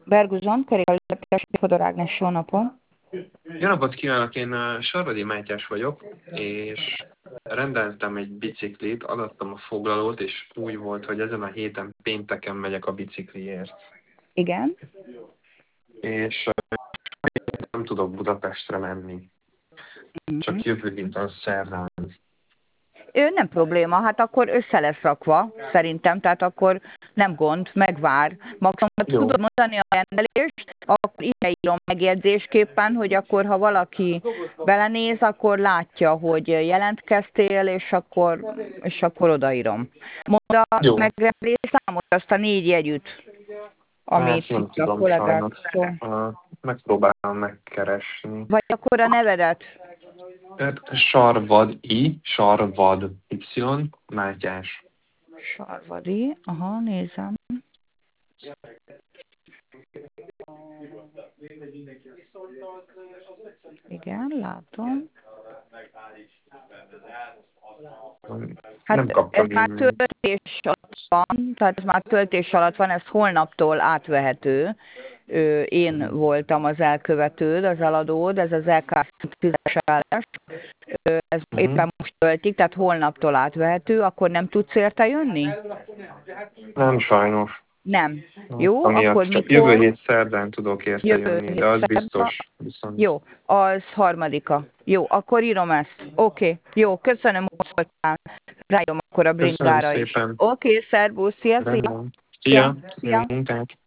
Berguzon, kerékpárüzletes Fodor Ágnes, jó napom. Jó napot kívánok, én Sarvadi Mátyás vagyok, és rendeltem egy biciklit, adattam a foglalót, és úgy volt, hogy ezen a héten pénteken megyek a bicikliért. Igen. És nem tudok Budapestre menni, csak jövő héten szerdán. Nem probléma, hát akkor össze lesz rakva, szerintem, tehát akkor nem gond, megvár. Maximum, ha Jó, tudod mondani a rendelést, akkor ide írom megjegyzésképpen, hogy akkor, ha valaki belenéz, akkor látja, hogy jelentkeztél, és akkor odaírom. Mondd a jó. megrendelés számot, azt a 4 jegyüt, Hát amit nem itt a tudom sajnos. kollégáktól. Megpróbálom megkeresni. Vagy akkor a nevedet. Sarvad I, Sarvad Y, Mátyás. Sarvadi, aha, nézem. Igen, látom. Nem Hát ez kaptam már e-mailt. töltés alatt van, tehát ez már töltés alatt van, ez holnaptól átvehető. Én voltam az elkövetőd, az eladód, ez az LK 10-es állás. Ez Mhm. éppen most töltik, tehát holnaptól átvehető, akkor nem tudsz érte jönni? Nem sajnos. Nem. Jó, akkor Amiatt csak jövő mikor? hét szerdán tudok érte Jövő jönni, de hét az szerda. biztos viszont. Jó, az harmadika. Jó, akkor írom ezt. Oké, jó, köszönöm, hogy szóltál. Rájom akkor a Köszönöm bringára is. szépen. Oké, szervusz, szia, szia. Rendben. Szia, Szia, jó szia. munkát.